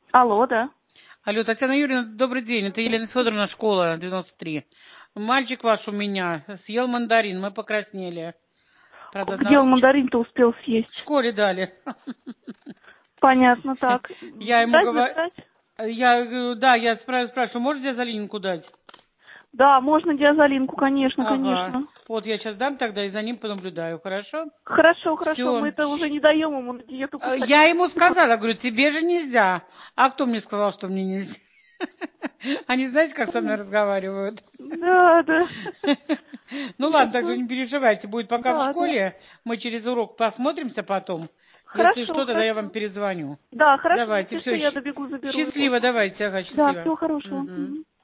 Алло, да. Алло, Татьяна Юрьевна, добрый день. Это Елена Федоровна, школа 93. Мальчик ваш у меня съел мандарин, мы покраснели. Правда, Где он мандарин-то успел в съесть? школе дали. Понятно, так. Я ему Дать говорю, записать? я спрашиваю, можно диазолинку дать? Да, можно диазолинку, конечно, Ага. конечно. Вот я сейчас дам тогда и за ним понаблюдаю, хорошо? Хорошо, хорошо, мы Все. это уже не даем ему на диету Я посадить. ему сказала, говорю, тебе же нельзя. А кто мне сказал, что мне нельзя? Они знаете, как со мной разговаривают? Да, да. Ну ладно, тогда Ясно. не переживайте, будет пока в Да, да. школе. Мы через урок посмотримся потом. Если Хорошо, что, тогда я вам хорошо. перезвоню. Да, хорошо, Давайте, если что, все. я добегу, заберу его. Счастливо, давайте, ага, Да, счастливо. всего хорошего. Мгм. Мгм.